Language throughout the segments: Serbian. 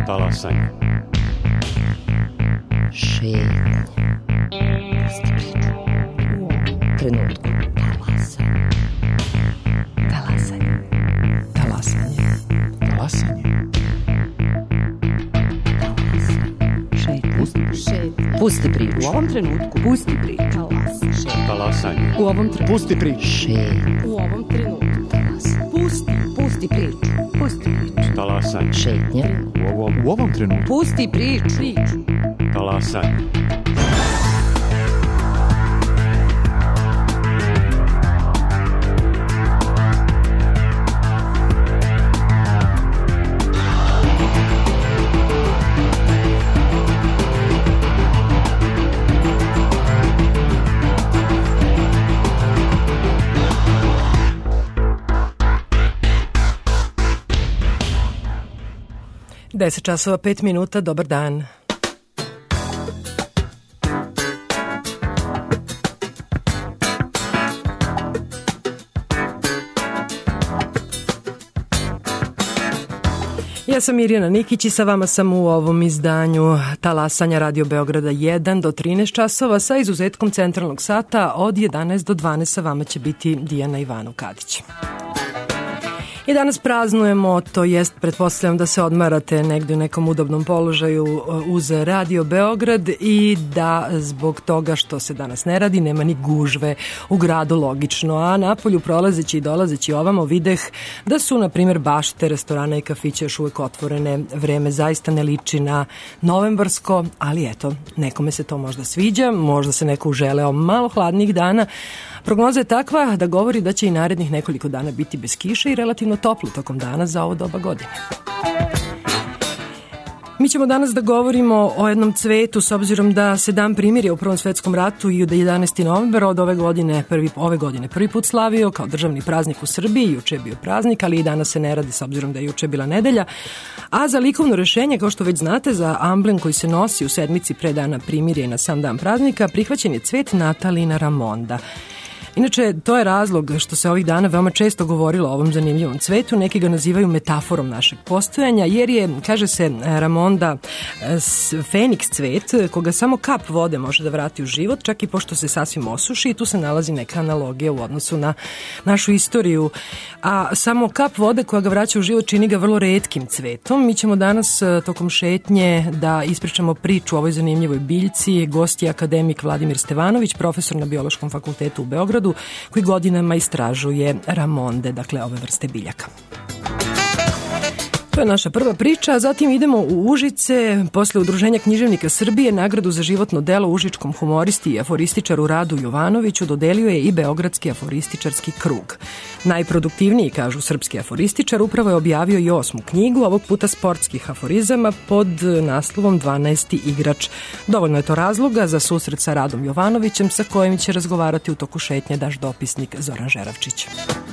Talasanje. Šetnje. U ovom trenutku. Talasanje. Talasanje. Talasanje. Pusti priču. U ovom trenutku. Pusti priču. Talasanje. U ovom trenutku. Pusti priču. Šetnje. U ovom trenutku. Pusti priču. Pusti priču. Talasanje. Šetnje. U ovom trenutku. Pusti priču. Talasanje. Deset časova, 5 minuta, dobar dan. Ja sam Mirjana Nikić i sa vama sam u ovom izdanju Talasanja Radio Beograda 1 do 13 časova sa izuzetkom centralnog sata od 11 do 12 sa vama će biti Dijana Ivanov-Kadić. I danas praznujemo, to jest pretpostavljam da se odmarate negdje u nekom udobnom položaju uz Radio Beograd i da zbog toga što se danas ne radi nema ni gužve u gradu, logično, a napolju prolazeći i dolazeći ovamo videh da su na primjer bašte, restorane i kafiće još uvek otvorene. Vreme zaista ne liči na novembarsko, ali eto, nekome se to možda sviđa, možda se neko uželeo malo hladnih dana. Prognoza je takva da govori da će i narednih nekoliko dana biti bez kiše i relativno toplo tokom dana za ovo doba godine. Mi ćemo danas da govorimo o jednom cvetu s obzirom da se dan primirja u Prvom svetskom ratu i da 11. novembar od ove godine prvi put slavio kao državni praznik u Srbiji. Juče je bio praznik, ali i danas se ne radi s obzirom da je juče bila nedelja. A za likovno rešenje, kao što već znate, za amblem koji se nosi u sedmici pre dana primirja i na sam dan praznika, prihvaćen je cvet Natalina Ramonda. Inače, to je razlog što se ovih dana veoma često govorilo o ovom zanimljivom cvetu. Neki ga nazivaju metaforom našeg postojanja, jer je, kaže se, Ramonda feniks cvet koga samo kap vode može da vrati u život, čak i pošto se sasvim osuši, i tu se nalazi neka analogija u odnosu na našu istoriju. A samo kap vode koja ga vraća u život čini ga vrlo retkim cvetom. Mi ćemo danas tokom šetnje da ispričamo priču o ovoj zanimljivoj biljci. Gost je akademik Vladimir Stevanović, profesor na Biološkom fakultetu u Beogradu, koji godinama istražuje ramonde, dakle ove vrste biljaka. To je naša prva priča, a zatim idemo u Užice. Posle Udruženja književnika Srbije nagradu za životno delo užičkom humoristi i aforističaru Radu Jovanoviću dodelio je i Beogradski aforističarski krug. Najproduktivniji, kažu, srpski aforističar upravo je objavio i 8. knjigu, ovog puta sportskih aforizama pod naslovom 12. igrač. Dovoljno je to razloga za susret sa Radom Jovanovićem, sa kojim će razgovarati u toku šetnje naš dopisnik Zoran Žeravčić.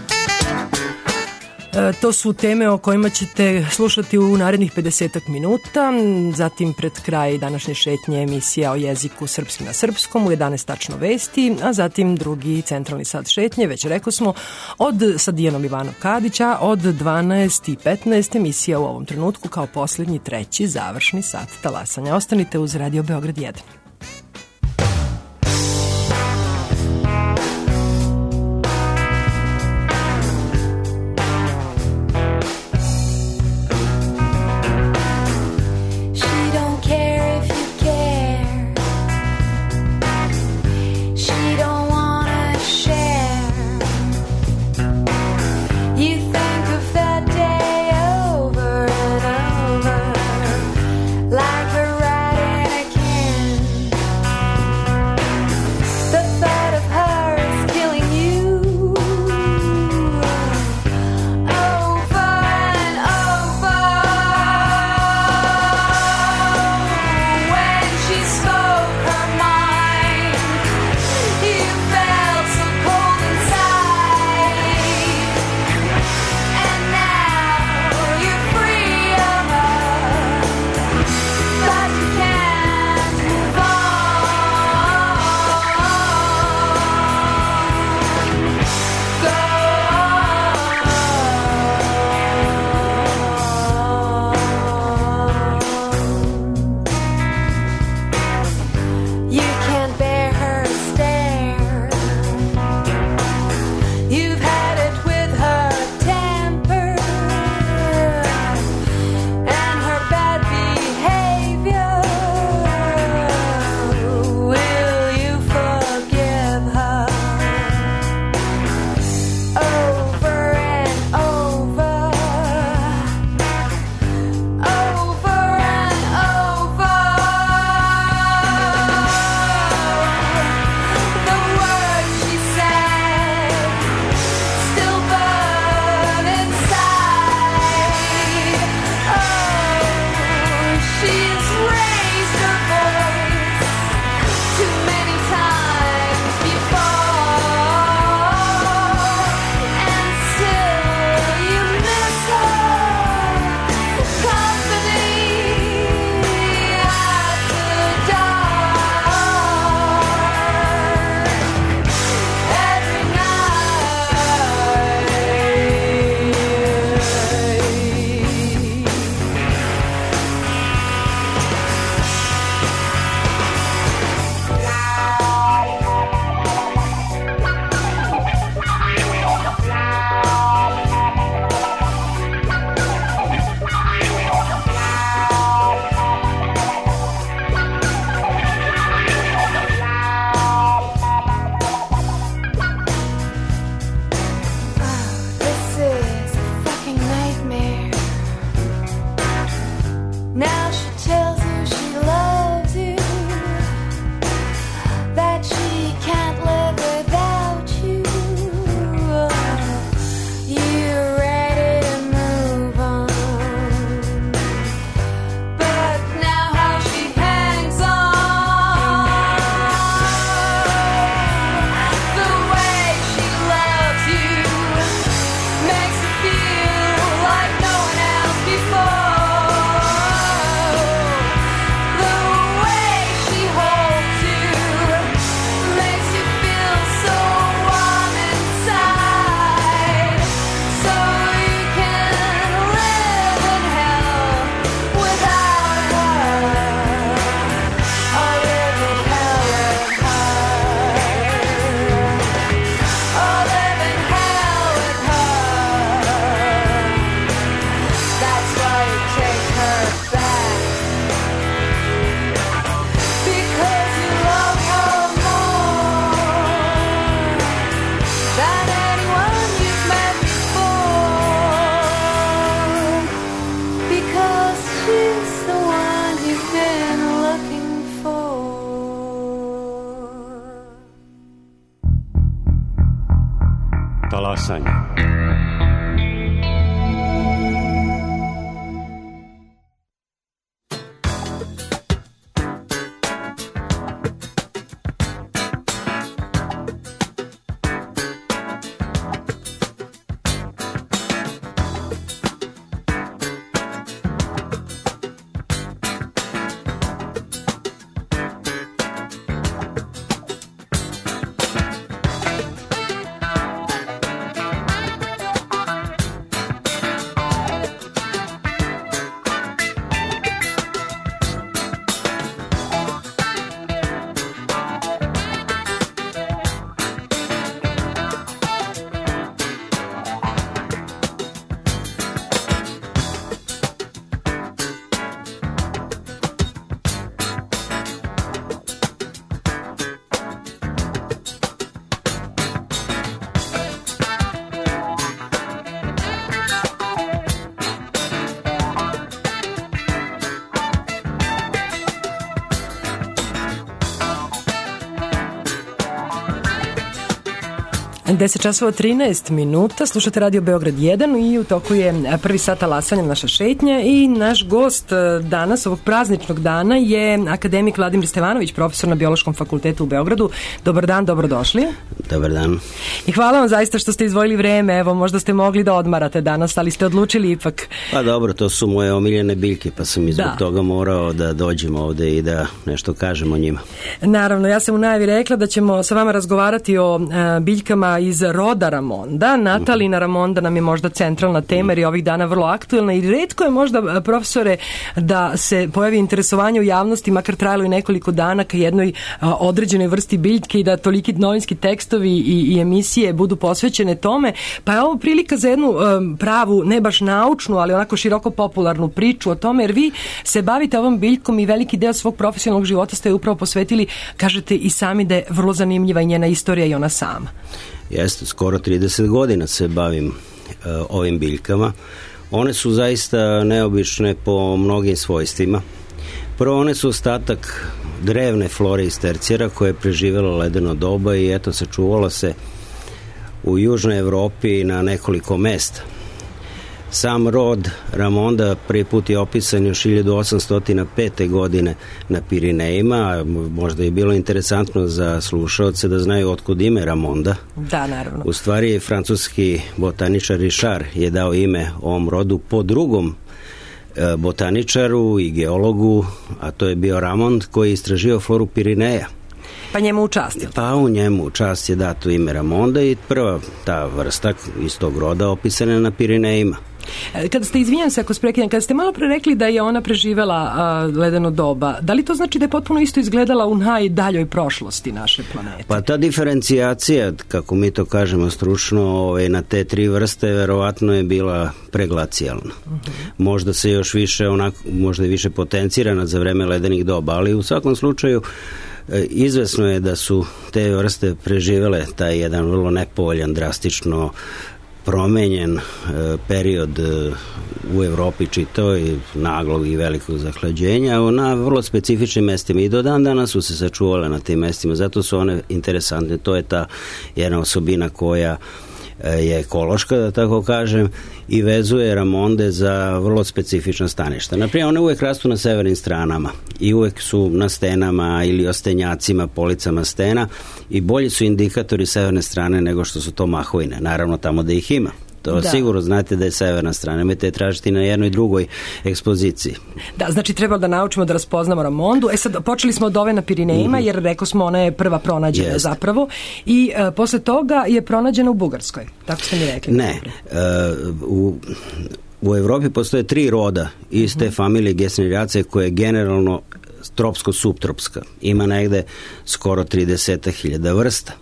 To su teme o kojima ćete slušati u narednih 50 minuta, zatim pred kraj današnje šetnje emisija o jeziku srpski na srpskom u 11 tačno vesti, a zatim drugi centralni sat šetnje, već rekao smo, sa Dijanom Ivanov-Kadića od 12:15 emisija u ovom trenutku kao posljednji, treći, završni sat talasanja. Ostanite uz Radio Beograd 1. Like a rat in a can. talasanje. Deset časova 13 minuta, slušate Radio Beograd 1 i u toku je prvi sat talasanja naša šetnja i naš gost danas, ovog prazničnog dana, je akademik Vladimir Stevanović, profesor na Biološkom fakultetu u Beogradu. Dobar dan, dobrodošli. Dobar dan. I hvala vam zaista što ste izdvojili vreme, evo možda ste mogli da odmarate danas, ali ste odlučili ipak. Pa dobro, to su moje omiljene biljke, pa sam i zbog toga morao da dođem ovde i da nešto kažem o njima. Naravno, ja sam u najavi rekla da ćemo sa vama razgovarati o biljkama iz roda Ramonda. Natalina Ramonda nam je možda centralna tema jer je ovih dana vrlo aktuelna i retko je možda, profesore, da se pojavi interesovanje u javnosti, makar trajalo i nekoliko dana ka jednoj određenoj vrsti biljke i da toliki novinski tekstovi i emisije budu posvećene tome. Pa je ovo prilika za jednu pravu, ne baš naučnu, ali onako široko popularnu priču o tome, jer vi se bavite ovom biljkom i veliki deo svog profesionalnog života ste upravo posvetili, kažete i sami da je vrlo zanimljiva i njena istorija i ona sama. Jeste, skoro 30 godina se bavim ovim biljkama. One su zaista neobične po mnogim svojstvima. Prvo, one su ostatak drevne flore iz tercijera koja je preživjela ledeno doba i eto sačuvala se u južnoj Evropi na nekoliko mesta. Sam rod Ramonda prvi put je opisan još 1805. godine na Pirinejima. Možda je bilo interesantno za slušaoce da znaju otkud ime Ramonda. Da, naravno. U stvari, francuski botaničar Richard je dao ime ovom rodu po drugom botaničaru i geologu, a to je bio Ramond, koji je istraživao floru Pirineja. Pa njemu u čast, je li? Pa u njemu u čast je dato ime Ramonda i prva ta vrsta iz tog roda opisana na Pirinejima. Kada ste, izvinjam se ako sprekidam, kada ste malo pre rekli da je ona preživela ledeno doba, da li to znači da je potpuno isto izgledala u najdaljoj prošlosti naše planete? Pa ta diferencijacija, kako mi to kažemo stručno, na te tri vrste verovatno je bila preglacijalna. Možda se još više, možda je više potencirana za vreme ledenih doba, ali u svakom slučaju izvesno je da su te vrste preživele taj jedan vrlo nepovoljan, drastično promenjen period u Evropi čitao i naglog i velikog zahlađenja na vrlo specifičnim mestima i do dan danas su se sačuvale na tim mestima, zato su one interesantne. To je ta jedna osobina koja je ekološka, da tako kažem, i vezuje Ramonde za vrlo specifična staništa. Naprimjer, one uvek rastu na severnim stranama i uvek su na stenama ili ostenjacima, policama stena i bolji su indikatori severne strane nego što su to mahovine. Naravno, tamo da ih ima. To sigurno znate da je severna strana. Nemojte je tražiti na jednoj drugoj ekspoziciji. Da, znači trebalo da naučimo da raspoznamo Ramondu. Sad, počeli smo od ove na Pirinejima, jer rekao smo ona je prva pronađena zapravo. I posle toga je pronađena u Bugarskoj. Tako ste mi rekli. Ne. U Evropi postoje 3 roda iz te familije Gesneriaceae koje je generalno tropsko-subtropska. Ima negde skoro 30.000 vrsta.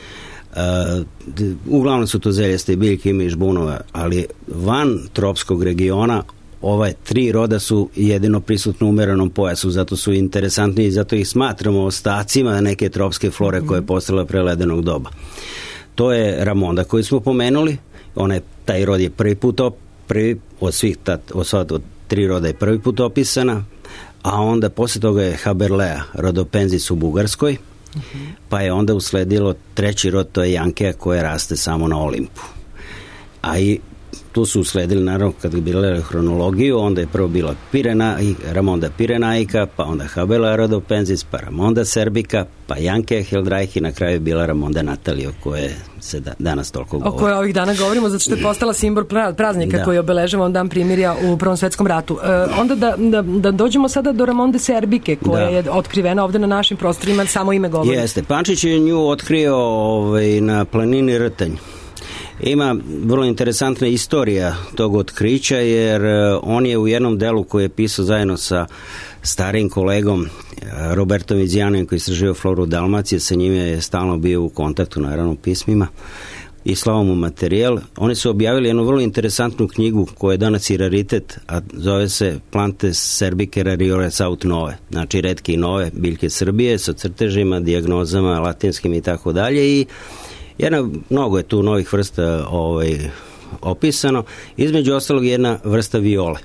Uglavnom su to zeljaste biljke, ima i žbunova, ali van tropskog regiona ove 3 roda su jedino prisutno u umerenom pojasu, zato su interesantni i zato ih smatramo ostacima neke tropske flore koje je postala pre ledenog doba. To je Ramonda koju smo pomenuli, taj rod je prvi put od svih od 3 roda je prvi put opisana, a onda posle toga je Haberlea, rodopenzis u Bugarskoj, Pa je onda usledilo treći rod, to je Jankea koja raste samo na Olimpu. A i tu su usledili, naravno, kad bi gledali hronologiju, onda je prvo bila Ramonda Pirenaika, pa onda Habela rhodopensis, pa Ramonda Serbica, pa Jankea Heldreich i na kraju je bila Ramonda Natalija, o kojoj se danas toliko govori. O kojoj ovih dana govorimo, zato što je postala simbol praznika koji obeležava Dan primirja u Prvom svetskom ratu. Onda da dođemo sada do Ramonde Serbike, koja je otkrivena ovde na našim prostorima, samo ime govori. Jeste, Pančić je nju otkrio na planini Rtanj. Ima vrlo interesantna istorija tog otkrića, jer on je u jednom delu koji je pisao zajedno sa starim kolegom Robertom Vizijanom, koji je istraživao floru Dalmacije, sa njime je stalno bio u kontaktu, naravno, pismima, i slao mu materijal. Oni su objavili jednu vrlo interesantnu knjigu koja je danas i raritet, a zove se Plantes Serbicae rariore aut nove, znači retke i nove biljke Srbije sa crtežima, dijagnozama latinskim i tako dalje, i mnogo je tu novih vrsta opisano. Između ostalog jedna vrsta viole.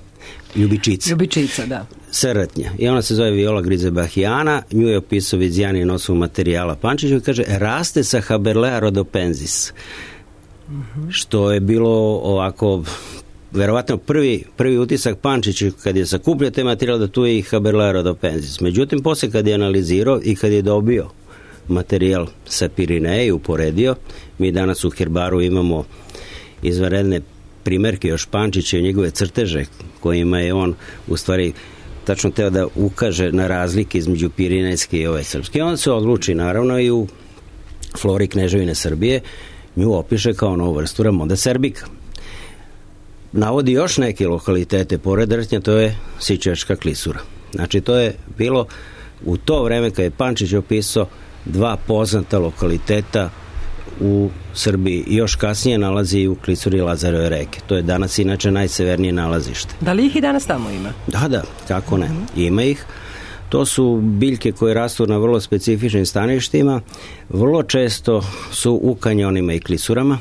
Ljubičica, da. Srtnja. I ona se zove Viola grisebachiana, nju je opisao Vizijan na osnovu materijala Pančiću i kaže, raste sa Haberlea rhodopensis. Što je bilo ovako, verovatno prvi utisak Pančiću kad je sakupljao te materijal, da tu je i Haberlea rhodopensis. Međutim, posle kad je analizirao i kad je dobio materijal sa Pirineje i uporedio, mi danas u herbaru imamo izvanredne primerke još Pančića i njegove crteže kojima je on u stvari tačno teo da ukaže na razlike između pirinejske i ove srpske. On se odluči naravno i u flori Kneževine Srbije nju opiše kao novu vrstu Ramonda Serbica. Navodi još neke lokalitete pored Rtnja, to je Sičevačka klisura. Znači to je bilo u to vreme kad je Pančić opisao dva poznata lokaliteta u Srbiji i još kasnije nalazi u klisuri Lazareve reke. To je danas inače najsevernije nalazište. Da li ih i danas tamo ima? Da, kako ne. Ima ih. To su biljke koje rastu na vrlo specifičnim staništima. Vrlo često su u kanjonima i klisurama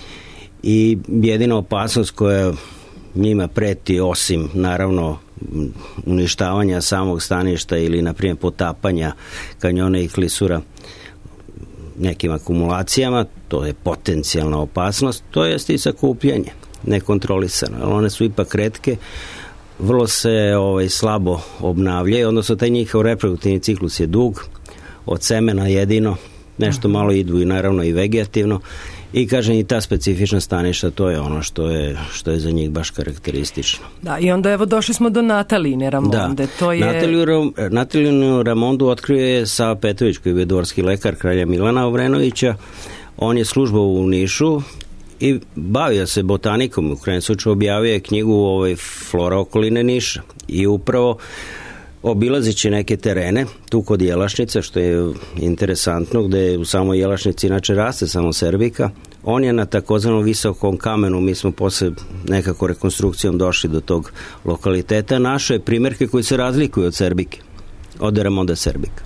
i jedina opasnost koja njima preti, osim naravno uništavanja samog staništa ili na primjer potapanja kanjona i klisura nekim akumulacijama, to je potencijalna opasnost, to jest i sakupljanje nekontrolisano, ali one su ipak retke, vrlo se slabo obnavljaju, odnosno taj njihov reproduktivni ciklus je dug, od semena jedino, nešto malo idu i naravno i vegetativno, i kažem i ta specifična staništa, to je ono što je za njih baš karakteristično. Da, i onda evo došli smo do Natalijine Ramonde. To je... Natalijinu Ramondu otkrio je Sava Petrović, koji je dvorski lekar kralja Milana Obrenovića. On je službao u Nišu i bavio se botanikom. U krajnjem slučaju objavio je knjigu Flora okoline Niša. I upravo obilazeći neke terene, tu kod Jelašnice, što je interesantno, gde u samoj Jelašnici inače raste samo Serbika, on je na takozvanom visokom kamenu, mi smo posle nekako rekonstrukcijom došli do tog lokaliteta, našao je primjerke koji se razlikuju od Serbike, od Ramonda Serbica.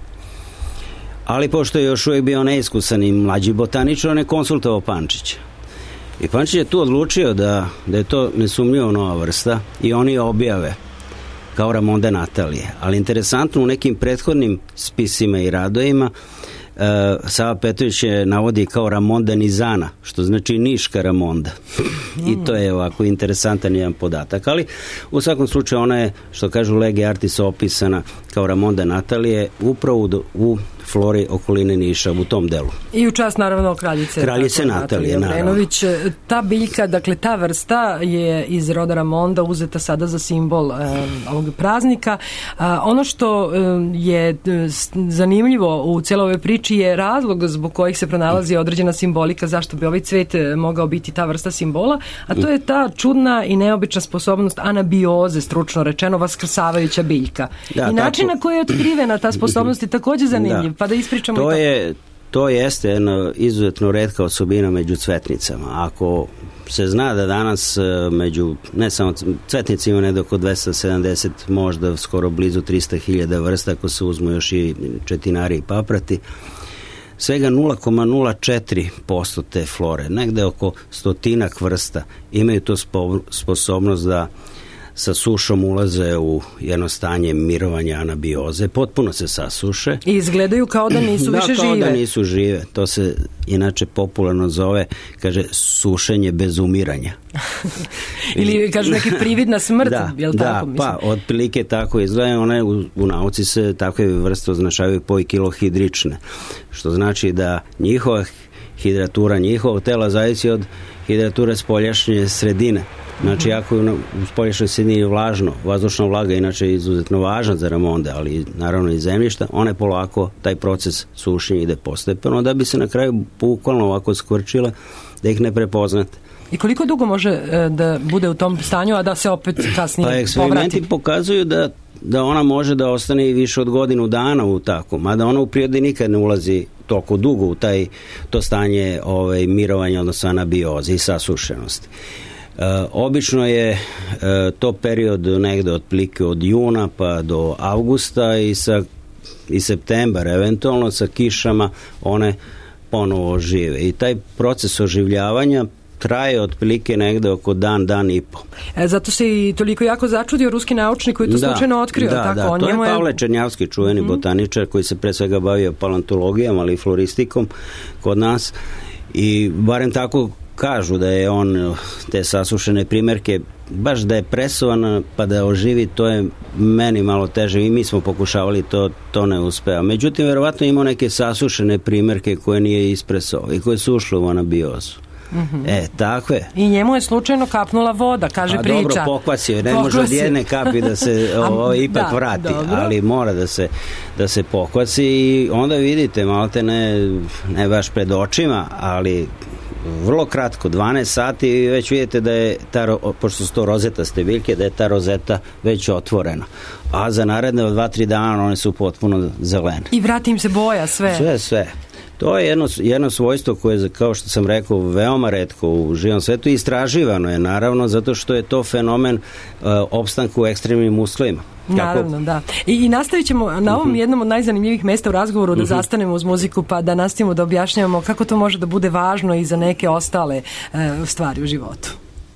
Ali pošto je još uvijek bio neiskusan i mlađi botaničar, on je konsultovao Pančića. I Pančić je tu odlučio da je to nesumnjivo nova vrsta i oni je objave kao Ramonda Natalije. Ali interesantno, u nekim prethodnim spisima i radovima Sava Petrović je navodi kao Ramonda Nizana, što znači Niška Ramonda. I to je ovako interesantan jedan podatak. Ali u svakom slučaju ona je, što kažu lege artis, opisana kao Ramonda Natalije upravo u flori okoline Niša, u tom delu. I u čast naravno kraljice Natalije, naravno. Ta biljka, dakle ta vrsta je iz roda Ramonda uzeta sada za simbol ovog praznika. Ono što je zanimljivo u cijeloj ovoj priči je razlog zbog kojih se pronalazi određena simbolika zašto bi ovaj cvet mogao biti ta vrsta simbola, a to je ta čudna i neobična sposobnost anabioze, stručno rečeno, vaskrsavajuća biljka. I način na koji je otkrivena ta sposobnost je također zanimljiv. Pa da ispričamo to jeste jedna izuzetno retka osobina među cvetnicama. Ako se zna da danas među, ne samo cvetnicima, ne oko 270, možda skoro blizu 300.000 vrsta, ako se uzmu još i četinari i paprati, svega 0,04% te flore, negde oko 100 vrsta imaju to sposobnost da sa sušom ulaze u jedno stanje mirovanja anabioze, potpuno se sasuše. I izgledaju kao da nisu više žive. Da, kao da nisu žive. To se inače popularno zove, kaže, sušenje bez umiranja. Ili kaže neki prividna smrt, jel tako? Da, pa otprilike tako izgleda. One u nauci se takve vrste označavaju poikilohidrične, što znači da njihova hidratura, njihovog tela zavisi od hidrature spoljašnje sredine. Znači, ako je u spoljašnjoj sredini vlažno, vazdušna vlaga inače je izuzetno važna za remonde, ali naravno i zemljišta, one polako, taj proces sušenja ide postepeno, da bi se na kraju bukvalno ovako skvrčile, da ih ne prepoznate. I koliko dugo može da bude u tom stanju, a da se opet kasnije povrati? Pa eksperimenti pokazuju da ona može da ostane i više od godinu dana u tako, mada ona u prirodi nikad ne ulazi toliko dugo u to stanje mirovanja, odnosno anabioze i sasušenosti. Obično je to period negde otprilike od juna pa do avgusta i septembra, eventualno sa kišama one ponovo žive. I taj proces oživljavanja traje otprilike negde oko dan i po. Zato se i toliko jako začudio ruski naučnik koji to slučajno otkrio. Da, to je Pavle Černjavski, čuveni botaničar koji se pre svega bavio paleontologijom, ali i floristikom kod nas, i barem tako kažu da je on te sasušene primerke, baš da je presovan pa da oživi, to je meni malo teže i mi smo pokušavali, to ne uspeva. Međutim, verovatno imao neke sasušene primerke koje nije ispresao i koje su ušle u anabiozu. Takve. I njemu je slučajno kapnula voda, kaže priča. Dobro, pokvasio, ne može od jedne kapi da se ipak vrati, dobro. Ali mora da se pokvasi i onda vidite, malte ne baš pred očima, ali vrlo kratko, 12 sati i već vidite da je pošto su to rozetaste biljke, da je ta rozeta već otvorena. A za naredne 2-3 dana one su potpuno zelene. I vrati im se boja, sve. Sve. To je jedno svojstvo koje je, kao što sam rekao, veoma retko u živom svetu i istraživano je, naravno, zato što je to fenomen opstanka u ekstremnim uslovima. Naravno, da. I nastavit ćemo na ovom jednom od najzanimljivih mesta u razgovoru da zastanemo uz muziku pa da nastavimo da objašnjavamo kako to može da bude važno i za neke ostale stvari u životu.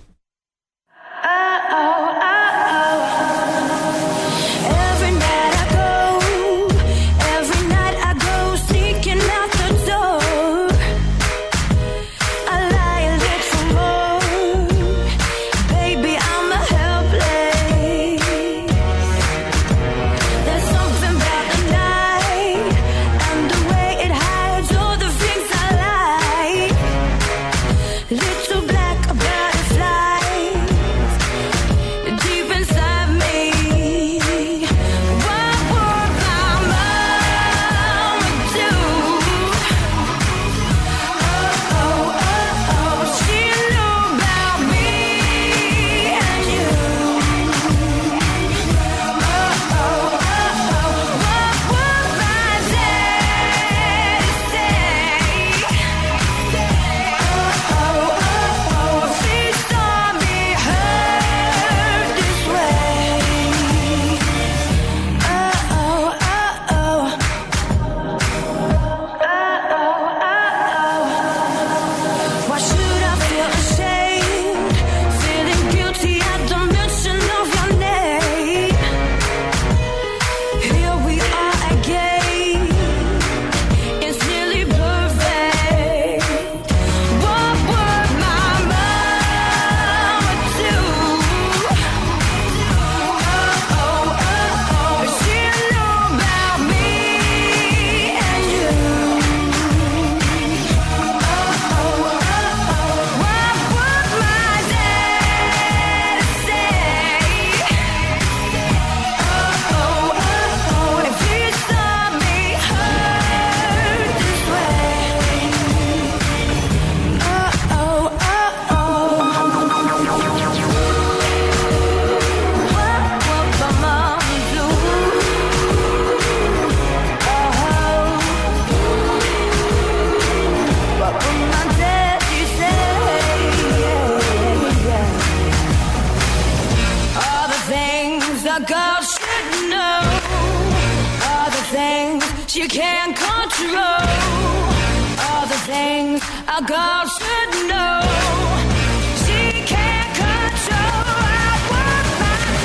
You can't control all the things a girl should know. She can't control. I want my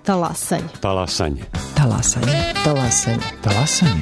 Talasanje. Talasanje. Talasanje. Talasanje. Talasanje.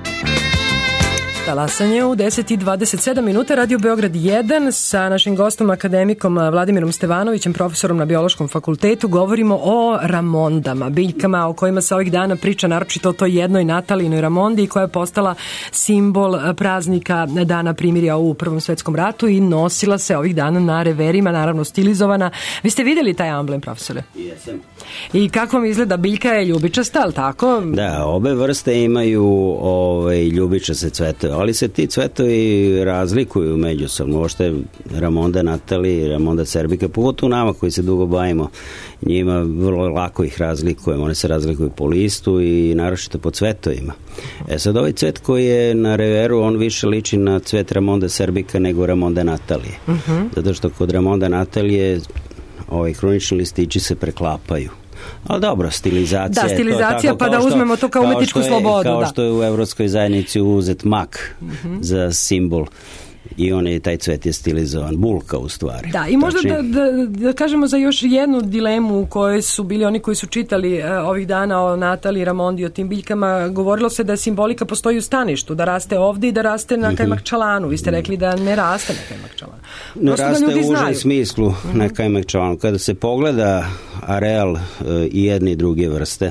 Talasanje u 10:27 minuta, Radio Beograd 1 sa našim gostom akademikom Vladimirom Stevanovićem, profesorom na Biološkom fakultetu. Govorimo o ramondama, biljkama o kojima se ovih dana priča, naročito o toj jednoj Natalijinoj ramondi koja je postala simbol praznika Dana primirja u Prvom svetskom ratu i nosila se ovih dana na reverima, naravno stilizovana. Vi ste vidjeli taj amblem, profesore? Jesam. I kako vam izgleda? Biljka je ljubičasta, ali tako? Da, obe vrste imaju ljubičaste cvetove, ali se ti cvetovi razlikuju međusobno. Ošte Ramonda Natali, Ramonda Serbika, pogotovo nama koji se dugo bavimo, njima vrlo lako ih razlikujemo. One se razlikuju po listu i naročito po cvetovima. Sad ovaj cvet koji je na reveru, on više liči na cvet Ramonda Serbika nego Ramonda Natalije. Zato što kod Ramonda Natalije kronični listići se preklapaju. Ali dobro, stilizacija. Da, stilizacija, pa da uzmemo to kao umetničku slobodu. Kao što je u Evropskoj zajednici uzet mak za simbol. I taj cvet je stilizovan, bulka u stvari. Da, i možda da kažemo za još jednu dilemu u kojoj su bili oni koji su čitali ovih dana o Natali, Ramondi, o tim biljkama, govorilo se da simbolika postoji u staništu, da raste ovdje i da raste na Kajmakčalanu. Vi ste rekli da ne raste na Kajmakčalanu. Ne raste u užem smislu na Kajmakčalanu. Kada se pogleda areal i jedne i druge vrste,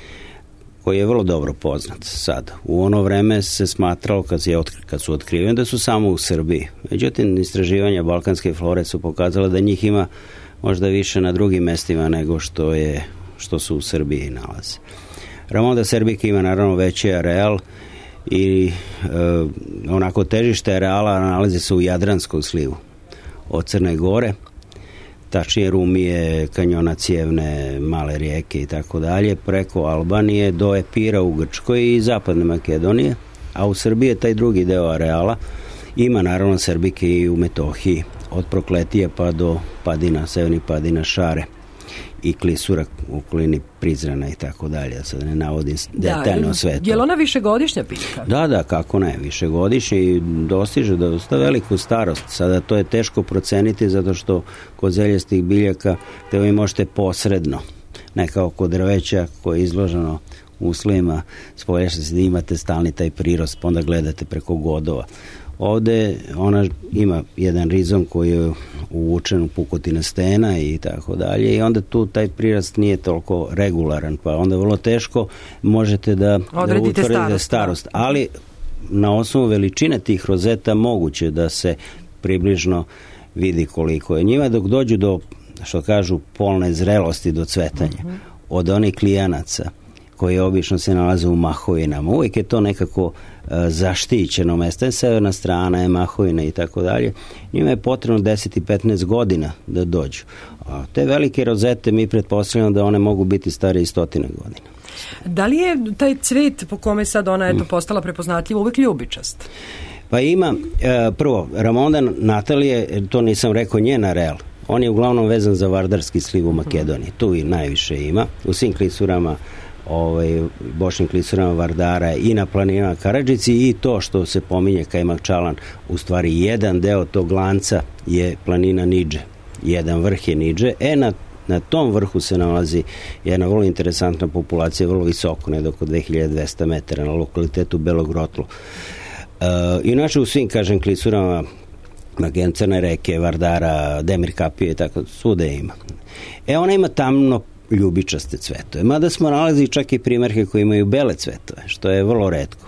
koji je vrlo dobro poznat sad. U ono vreme se smatralo, kad su otkriveni, da su samo u Srbiji. Međutim, istraživanja balkanske flore su pokazala da njih ima možda više na drugim mestima nego što su u Srbiji nalaze. Ramonda Serbika ima naravno veći areal i onako težište areala nalazi se u Jadranskom slivu od Crne Gore, tačnije Rumije, kanjona Cijevne, male rijeke i tako dalje, preko Albanije do Epira u Grčkoj i zapadne Makedonije, a u Srbiji je taj drugi deo areala. Ima naravno Serbike i u Metohiji, od Prokletije pa do Padina, severnih Padina, Šare i Klisura u okolini Prizrena i tako dalje, da sad ne navodim detaljno sve to. Je li ona višegodišnja biljka? Da, kako ne, višegodišnja i dostiže dosta veliku starost. Sada to je teško proceniti zato što kod zeljastih biljaka te vi možete posredno, ne kao kod drveća koje je izloženo uslovima spoljašnja se da imate stalni taj prirost, pa onda gledate preko godova. Ovde ona ima jedan rizom koji je uvučen u pukotine stena i tako dalje i onda tu taj prirast nije toliko regularan, pa onda vrlo teško možete da utvrdite starost. Ali na osnovu veličine tih rozeta moguće da se približno vidi koliko je. Njima dok dođu do, što kažu, polne zrelosti, do cvetanja, od onih klijanaca koji obično se nalaze u mahovinama. Uvijek je to nekako zaštićeno mesto. Je severna strana, je mahovina i tako dalje. Njima je potrebno 10 i 15 godina da dođu. A te velike rozete mi pretpostavljamo da one mogu biti stare i 100 godina. Da li je taj cvet po kome sad ona postala prepoznatljiva uvijek ljubičast? Pa ima, prvo, Ramonda Natalije, to nisam rekao, njen areal. On je uglavnom vezan za Vardarski sliv u Makedoniji. Tu i najviše ima. U svim klisurama, bočnim klisurama Vardara i na planinama Karadžici i to što se pominje Kajmakčalan, u stvari jedan deo tog lanca je planina Nidže. Jedan vrh je Nidže. Na tom vrhu se nalazi jedna vrlo interesantna populacija, vrlo visoko, ne oko 2200 metara na lokalitetu Belog Rotlo. Inače u svim, kažem, klisurama Crne reke, Vardara, Demir kapije, tako svude ima. Ona ima tamno ljubičaste cvetove. Mada smo nalazili čak i primjerke koji imaju bele cvetove, što je vrlo retko.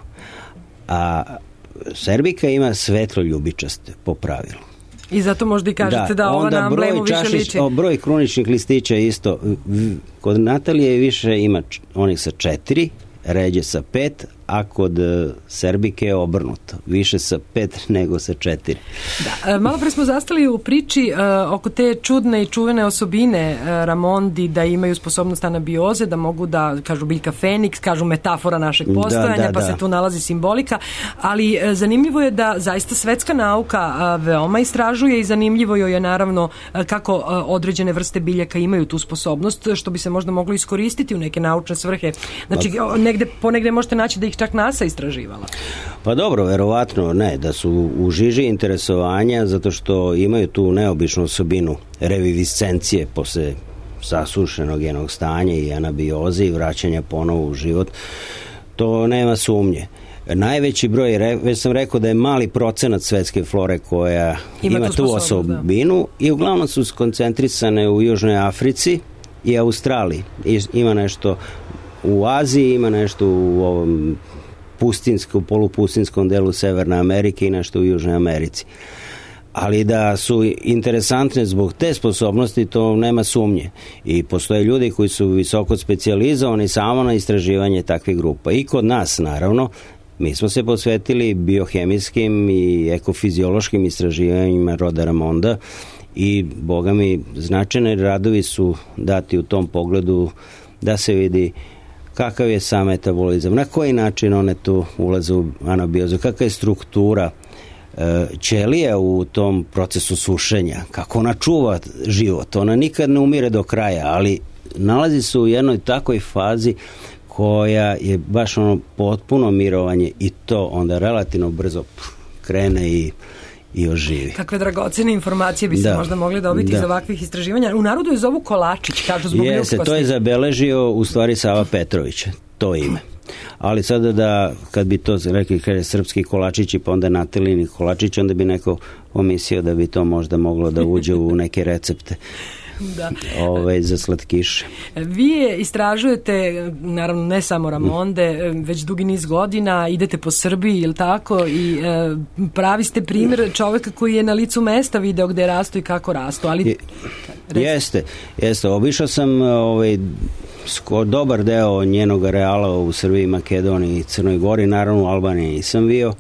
A Serbika ima svetlo ljubičaste po pravilu. I zato možda i kažete da ova na amblemu više liči. Broj kruničnih listića isto. Kod Natalije više ima onih sa 4, ređe sa 5, a kod Serbike je obrnuto. Više sa 5 nego sa 4. Da, malo pre smo zastali u priči oko te čudne i čuvene osobine Ramondi, da imaju sposobnost anabioze, da mogu da, kažu biljka Feniks, kažu metafora našeg postojanja, pa se tu nalazi simbolika, ali zanimljivo je da zaista svetska nauka veoma istražuje i zanimljivo je naravno kako određene vrste biljaka imaju tu sposobnost, što bi se možda moglo iskoristiti u neke naučne svrhe. Znači, ponegde možete naći da ih čak NASA istraživala. Pa dobro, verovatno ne, da su u žiži interesovanja zato što imaju tu neobičnu osobinu reviviscencije posle sasušenog jednog stanja i anabioze i vraćanja ponovo u život, to nema sumnje. Najveći broj, već sam rekao da je mali procenat svetske flore koja ima tu osobinu i uglavnom su skoncentrisane u Južnoj Africi i Australiji. Ima nešto u Aziji, ima nešto u ovom polupustinskom delu Severne Amerike i nešto u Južnoj Americi. Ali da su interesantne zbog te sposobnosti, to nema sumnje. I postoje ljudi koji su visoko specijalizovani samo na istraživanje takvih grupa. I kod nas, naravno, mi smo se posvetili biohemijskim i ekofiziološkim istraživanjima roda Ramonda i, boga mi, značajni radovi su dati u tom pogledu da se vidi kakav je sam metabolizam, na koji način one tu ulaze u anabiozu, kakva je struktura ćelija u tom procesu sušenja, kako ona čuva život. Ona nikad ne umire do kraja, ali nalazi se u jednoj takvoj fazi koja je baš ono potpuno mirovanje i to onda relativno brzo krene i oživi. Kakve dragocene informacije bi se možda mogli dobiti iz ovakvih istraživanja. U narodu je zovu Kolačić, kažu zbog ljudskosti. To je zabeležio u stvari Sava Petrović, to ime. Ali sada da, kad bi to rekli kaže srpski kolačići, pa onda Natalini kolačić, onda bi neko pomislio da bi to možda moglo da uđe u neke recepte. Da. Za slatkiše. Vi istražujete, naravno ne samo Ramonde, već dugi niz godina, idete po Srbiji, ili tako, i pravi ste primjer čoveka koji je na licu mesta video gde rastu i kako rastu. Ali... Jeste. Obišao sam dobar deo njenog areala u Srbiji, Makedoniji i Crnoj Gori, naravno u Albaniji nisam bio.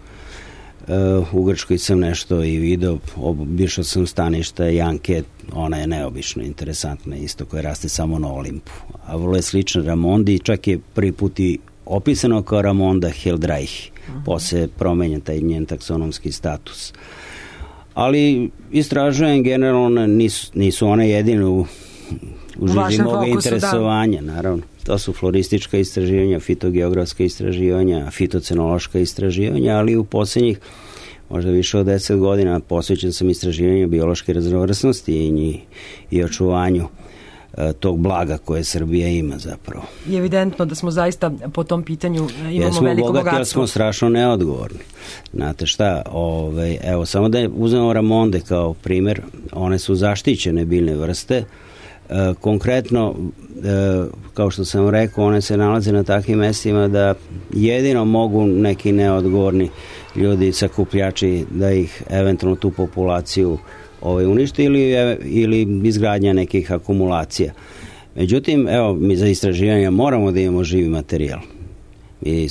U Grčkoj sam nešto i video, obišao sam staništa Janke, ona je neobično interesantna isto, koja raste samo na Olimpu, a vrlo je slična Ramondi, čak je prvi put i opisano kao Ramonda Heldraich, posle promenjen taj njen taksonomski status. Ali istražujem generalno, nisu one jedine u žiži moga interesovanja, naravno. To su floristička istraživanja, fitogeografska istraživanja, fitocenološka istraživanja, ali u posljednjih možda više od 10 godina posvećen sam istraživanju biološke raznovrsnosti i očuvanju tog blaga koje Srbija ima zapravo. I evidentno da smo zaista po tom pitanju imamo veliko bogatstvo. Ali smo strašno neodgovorni. Znate šta, evo samo da uzmemo Ramonde kao primjer, one su zaštićene biljne vrste. Konkretno, kao što sam rekao, one se nalaze na takvim mestima da jedino mogu neki neodgovorni ljudi, sakupljači, da ih eventualno tu populaciju uništi ili izgradnja nekih akumulacija. Međutim, evo, mi za istraživanje moramo da imamo živi materijal. I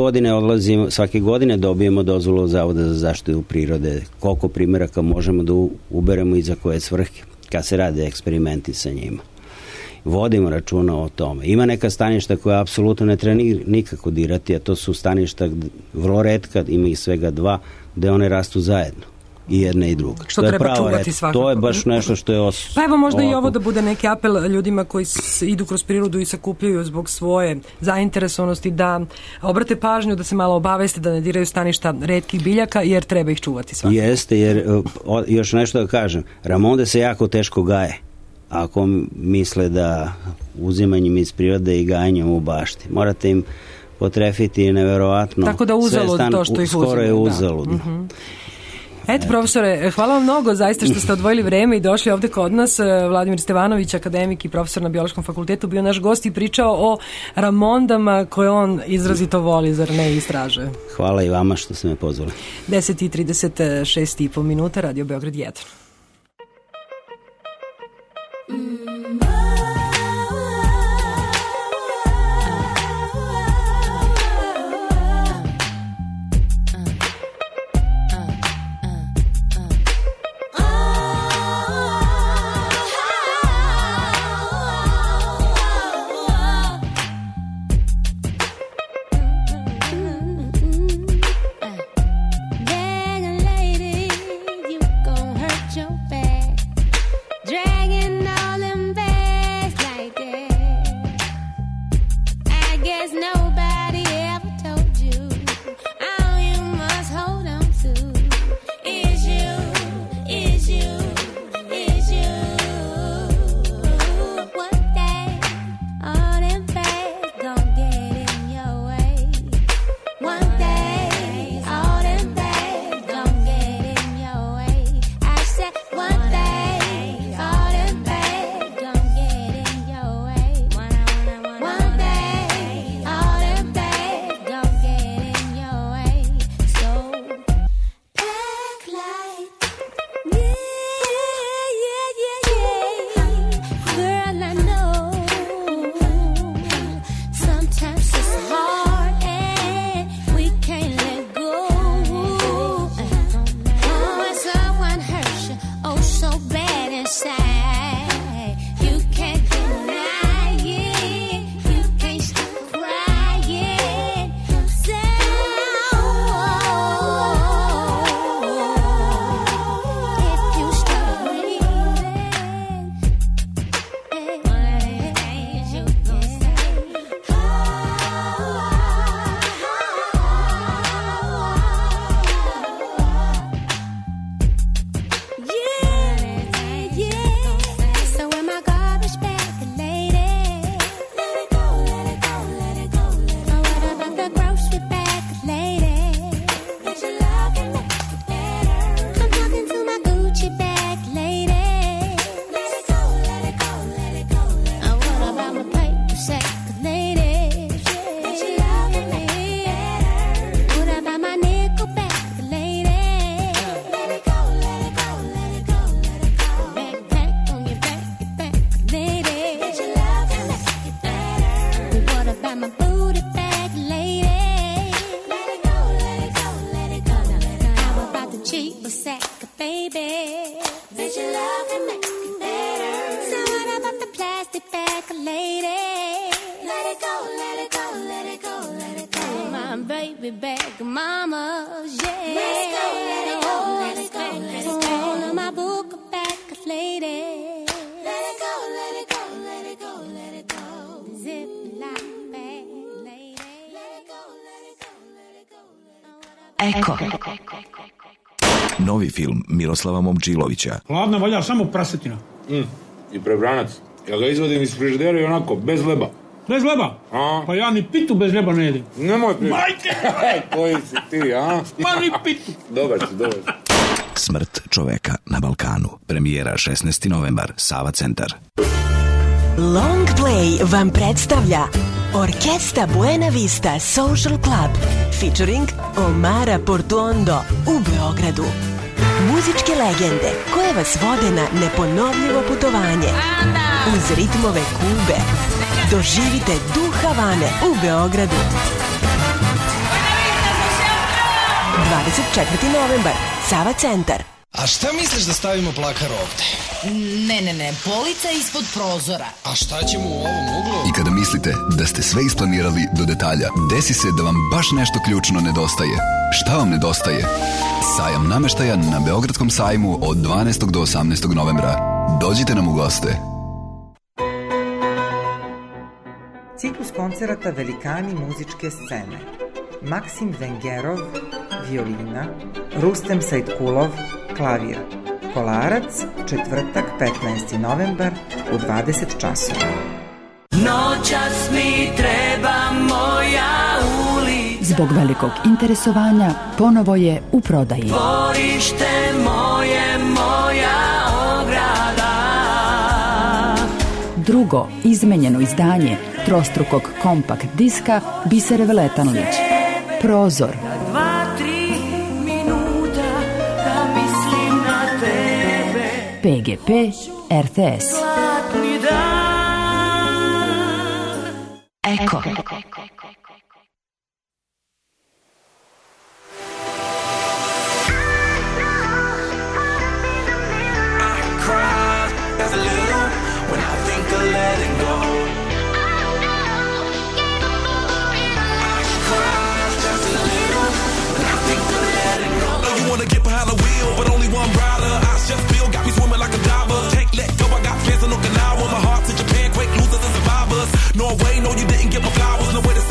svake godine dobijemo dozvolu od Zavoda za zaštitu prirode, koliko primjeraka možemo da uberemo i za koje svrhe, kad se rade eksperimenti sa njima. Vodimo računa o tome. Ima neka staništa koja apsolutno ne treba nikako dirati, a to su staništa vrlo retka, ima ih svega 2, gde one rastu zajedno. I jedna i druga. Što treba čuvati svakako. To je baš nešto što je Pa evo možda i ovo da bude neki apel ljudima koji idu kroz prirodu i sakupljaju zbog svoje zainteresovanosti, da obrate pažnju, da se malo obaveste, da ne diraju staništa retkih biljaka, jer treba ih čuvati svakako. Jeste, jer još nešto da kažem, Ramonde se jako teško gaje. Ako misle da uzimanjem iz prirode i gajanjem u bašti. Morate im potrefiti neverovatno. Tako da uzalud to što ih uzimaju. Skoro je uzalud. Eto, profesore, hvala vam mnogo zaista što ste odvojili vreme i došli ovde kod nas. Vladimir Stevanović, akademik i profesor na Biološkom fakultetu, bio naš gost i pričao o Ramondama koje on izrazito voli, zar ne, istražuje. Hvala i vama što ste me pozvali. 10:36 minuta, Radio Beograd 1. a lady. Let it go, let it go, let it go, let it go. My baby back, mama's, yeah. Let it go, let it go, let it go, let it go. My book back a lady. Let it go, let it go, let it go, let it go. Zip like back lady. Let it go, let it go, let it go, let it go. Eko. Novi film Miroslava Momčilovića. Hladna valja samo prasetina. I prebranac. Ja ga izvodim iz frižidera i onako, bez leba. Bez leba? A? Pa ja ni pitu bez leba ne jedim. Nemoj pričati. Majke! Koji si ti, a? Pa ni pitu. Dobar si, dobar si. Smrt čoveka na Balkanu. Premijera 16. novembar, Sava centar. Long Play vam predstavlja Orkesta Buena Vista Social Club featuring Omara Portuondo u Beogradu. Muzičke legende koje vas vode na neponovljivo putovanje uz ritmove Kube. Doživite duh Havane u Beogradu. 24. novembar, Sava centar. A šta misliš da stavimo plakar ovde? Ne, polica ispod prozora. A šta ćemo u ovom uglu? I kada mislite da ste sve isplanirali do detalja, desi se da vam baš nešto ključno nedostaje. Šta vam nedostaje? Sajam nameštaja na Beogradskom sajmu od 12. do 18. novembra. Dođite nam u goste. Ciklus koncerata Velikani muzičke scene. Maksim Vengerov, violina, Rustem Sajtkulov, klavir. Kolarac, četvrtak, 15. novembar u 20 časova. Noćas mi treba moja ulica. Zbog velikog interesovanja ponovo je u prodaji. Dvorište moje, moja ograda. Drugo izmenjeno izdanje trostrukog kompakt diska Bisere Veletanlić. Prozor. 2-3 minuta da mislim na tebe. PGP RTS. Zlatni dan. Eko. Norway, no, you didn't get my flowers. No way to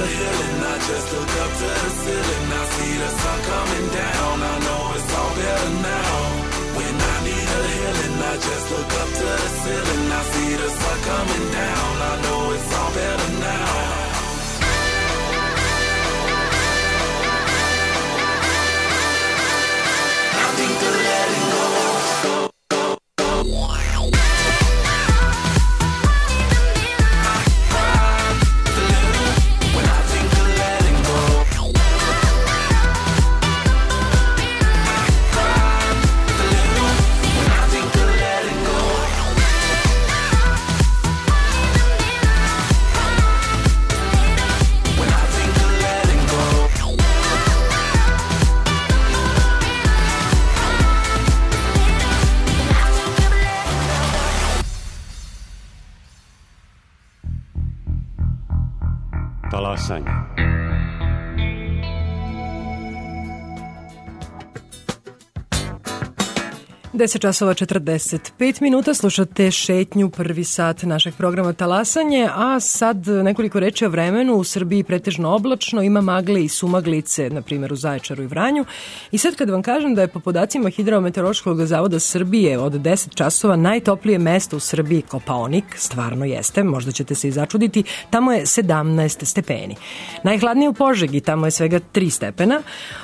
healing. I just look up to the ceiling. I see the sun coming down. I know it's all better now. When I need a healing, I just look up to the ceiling. I see the sun coming down. I know it's all better now. I think of letting go. Talasanje. Deset časova 45 minuta, slušate šetnju, prvi sat našeg programa Talasanje, a sad nekoliko reči o vremenu. U Srbiji pretežno oblačno, ima magle i sumaglice, na primjer u Zaječaru i Vranju. I sad kad vam kažem da je po podacima Hidrometeorološkog zavoda Srbije od 10 časova najtoplije mesto u Srbiji Kopaonik, stvarno jeste, možda ćete se i začuditi, tamo je 17 stepeni. Najhladnije u Požegi, tamo je svega 3 stepena.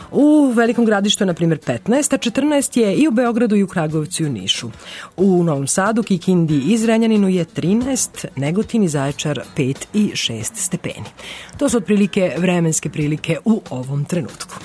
U Velikom Gradištu je, na primjer, 15, a 14 je i u Beogradu i u Kragovcu i u Nišu. U Novom Sadu, Kikindi i Zrenjaninu je 13, Negotin i Zaječar 5 i 6 stepeni. To su otprilike vremenske prilike u ovom trenutku.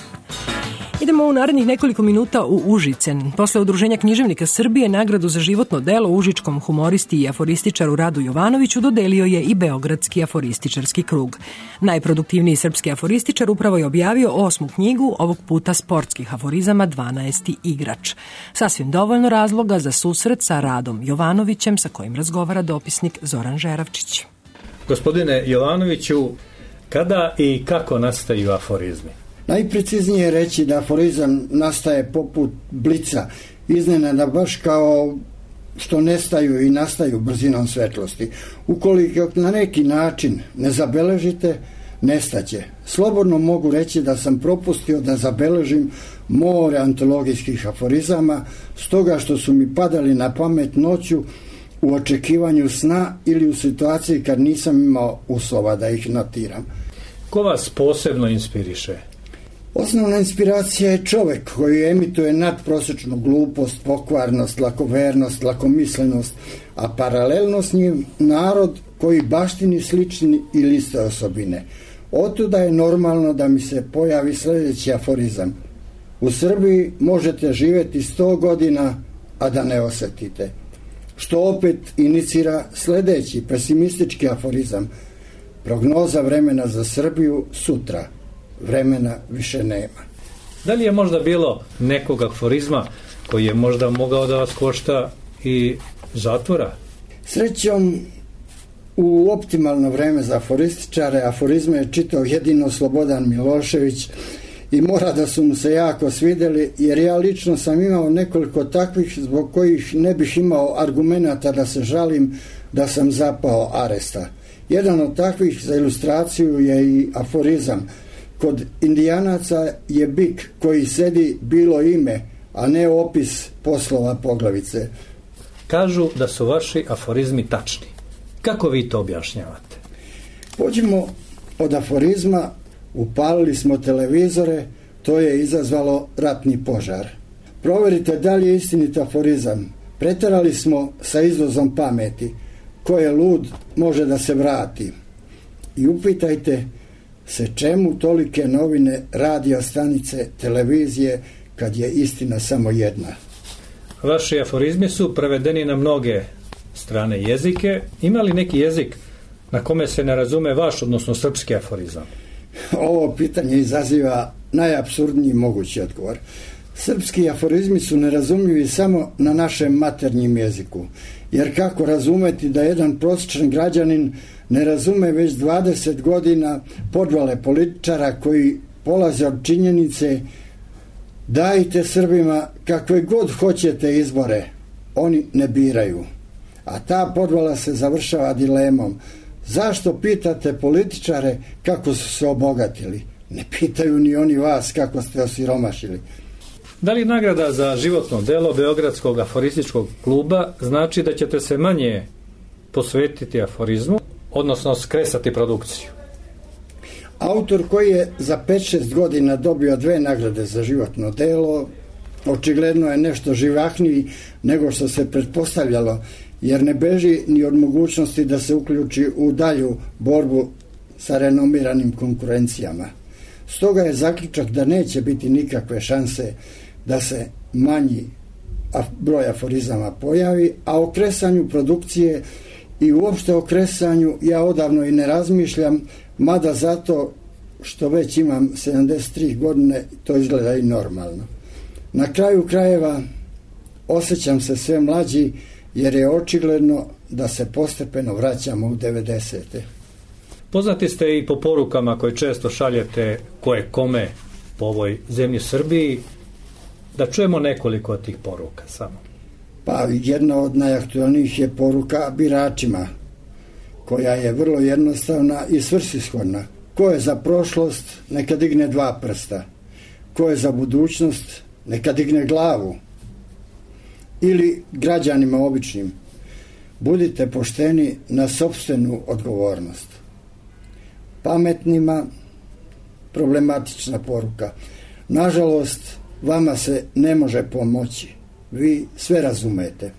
Idemo u narednih nekoliko minuta u Užice. Posle Udruženja književnika Srbije nagradu za životno delo užičkom humoristi i aforističaru Radu Jovanoviću dodelio je i Beogradski aforističarski krug. Najproduktivniji srpski aforističar upravo je objavio 8. knjigu, ovog puta sportskih aforizama 12. igrač. Sasvim dovoljno razloga za susret sa Radom Jovanovićem, sa kojim razgovara dopisnik Zoran Žeravčić. Gospodine Jovanoviću, kada i kako nastaju aforizmi? Najpreciznije je reći da aforizam nastaje poput blica, iznenada, baš kao što nestaju i nastaju brzinom svetlosti. Ukoliko na neki način ne zabeležite, nestaće. Slobodno mogu reći da sam propustio da zabeležim more antologijskih aforizama, stoga što su mi padali na pamet noću u očekivanju sna ili u situaciji kad nisam imao uslova da ih notiram. Ko vas posebno inspiriše? Osnovna inspiracija je čovek koji emituje nadprosečnu glupost, pokvarnost, lakovernost, lakomislenost, a paralelno s njim narod koji baštini slični ili iste osobine. Otuda je normalno da mi se pojavi sljedeći aforizam. U Srbiji možete živjeti 100 godina, a da ne osetite. Što opet inicira sljedeći pesimistički aforizam. Prognoza vremena za Srbiju sutra. Vremena više nema. Da li je možda bilo nekog aforizma koji je možda mogao da vas košta i zatvora? Srećom, u optimalno vreme za aforističare aforizme je čitao jedino Slobodan Milošević i mora da su mu se jako svideli, jer ja lično sam imao nekoliko takvih zbog kojih ne bih imao argumenata da se žalim da sam zapao aresta. Jedan od takvih za ilustraciju je i aforizam. Kod Indijanaca je bik koji sedi bilo ime, a ne opis poslova poglavice. Kažu da su vaši aforizmi tačni. Kako vi to objašnjavate? Pođimo od aforizma, upalili smo televizore, to je izazvalo ratni požar. Proverite da li je istinit aforizam. Preterali smo sa izvozom pameti. Ko je lud može da se vrati. I upitajte se čemu tolike novine, radio stanice, televizije, kad je istina samo jedna. Vaši aforizmi su prevedeni na mnoge strane jezike. Ima li neki jezik na kome se ne razume vaš, odnosno srpski aforizam? Ovo pitanje izaziva najapsurdniji mogući odgovor. Srpski aforizmi su nerazumljivi samo na našem maternjem jeziku. Jer kako razumeti da jedan prosječan građanin ne razume već 20 godina podvale političara koji polaze od činjenice dajte Srbima kakve god hoćete izbore, oni ne biraju. A ta podvala se završava dilemom. Zašto pitate političare kako su se obogatili? Ne pitaju ni oni vas kako ste osiromašili. Da li nagrada za životno delo Beogradskog aforističkog kluba znači da ćete se manje posvetiti aforizmu, odnosno skresati produkciju? Autor koji je za 5-6 godina dobio 2 nagrade za životno delo, očigledno je nešto živahniji nego što se pretpostavljalo, jer ne beži ni od mogućnosti da se uključi u dalju borbu sa renomiranim konkurencijama. Stoga je zaključak da neće biti nikakve šanse da se manji broj aforizama pojavi, a o kresanju produkcije i uopšte o kresanju ja odavno i ne razmišljam, mada zato što već imam 73 godine to izgleda i normalno. Na kraju krajeva osjećam se sve mlađi jer je očigledno da se postepeno vraćamo u 90. Poznati ste i po porukama koje često šaljete koje kome po ovoj zemlji Srbiji. Da čujemo nekoliko od tih poruka samo. Pa jedna od najaktualnijih je poruka biračima, koja je vrlo jednostavna i svrsishodna. Ko je za prošlost, neka digne 2 prsta. Ko je za budućnost, neka digne glavu. Ili građanima običnim, budite pošteni na sopstvenu odgovornost. Pametnima problematična poruka. Nažalost, vama se ne može pomoći. Vi sve razumete.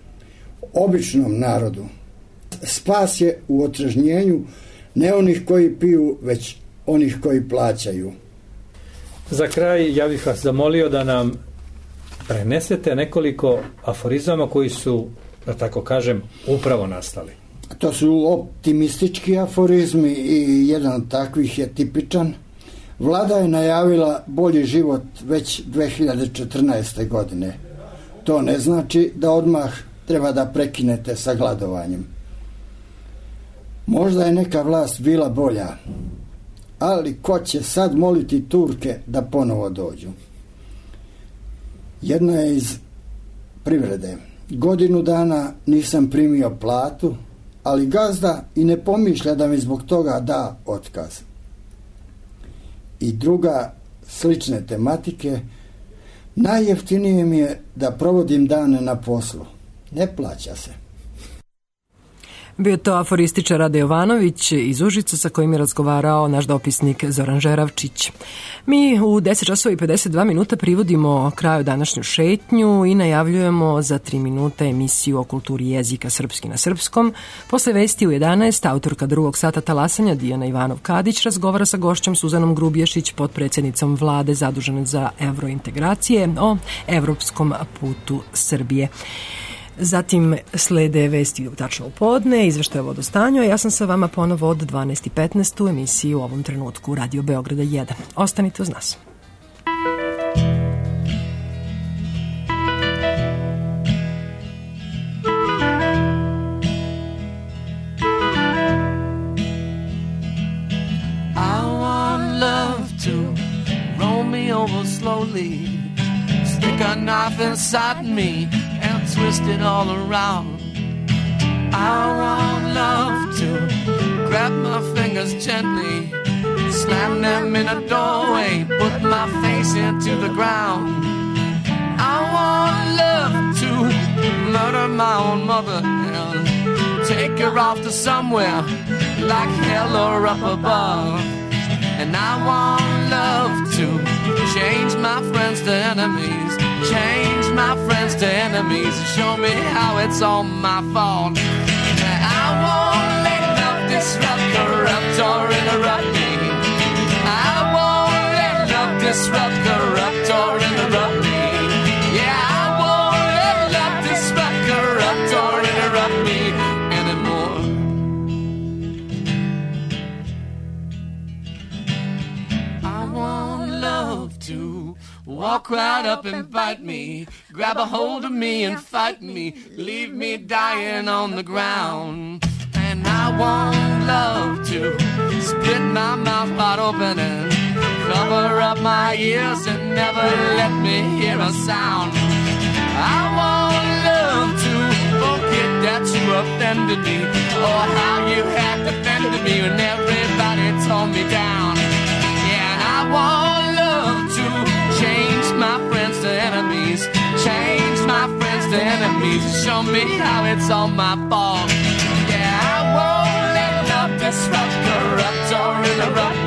Običnom narodu spas je u otrežnjenju ne onih koji piju, već onih koji plaćaju. Za kraj ja bih vas zamolio da nam prenesete nekoliko aforizama koji su, da tako kažem, upravo nastali. To su optimistički aforizmi i jedan od takvih je tipičan. Vlada je najavila bolji život već 2014. godine. To ne znači da odmah treba da prekinete sa gladovanjem. Možda je neka vlast bila bolja, ali ko će sad moliti Turke da ponovo dođu? Jedna je iz privrede. Godinu dana nisam primio platu, ali gazda i ne pomišlja da mi zbog toga da otkaz. I druga, slične tematike, najjeftinije mi je da provodim dane na poslu. Ne plaća se. Bio to aforističar Rade Jovanović iz Užica sa kojim je razgovarao naš dopisnik Zoran Žeravčić. Mi u 10:52 privodimo kraju današnju šetnju i najavljujemo za 3 minuta emisiju o kulturi jezika srpski na srpskom. Posle vesti u 11 autorka drugog sata talasanja Dijana Ivanov-Kadić razgovara sa gošćom Suzanom Grubješić, potpredsednicom vlade zadužene za evrointegracije, o evropskom putu Srbije. Zatim slede vesti tačno u podne, izveštaje o vodostanju, a ja sam sa vama ponovo od 12:15 u emisiji u ovom trenutku Radio Beograda 1. Ostanite uz nas. I want love to roll me over slowly, stick a knife inside me and twist it all around. I want love to grab my fingers gently, slam them in a doorway, put my face into the ground. I want love to murder my own mother and take her off to somewhere like hell or up above. And I want love to change my friends to enemies, change my friends to enemies, and show me how it's all my fault. I won't let love disrupt, corrupt, or interrupt me. I won't let love disrupt, corrupt, or interrupt me. Yeah, I won't let love disrupt, corrupt, or interrupt me anymore. I want love to walk right up and bite me, grab a hold of me and fight me, leave me dying on the ground. And I want love to split my mouth wide open and cover up my ears and never let me hear a sound. I want love to forget that who offended me, or how you had defended me when everybody tore me down. Yeah, and I want love to change my friends to enemies, change my friends to enemies, show me how it's all my fault. Yeah, I won't let love disrupt, corrupt, or interrupt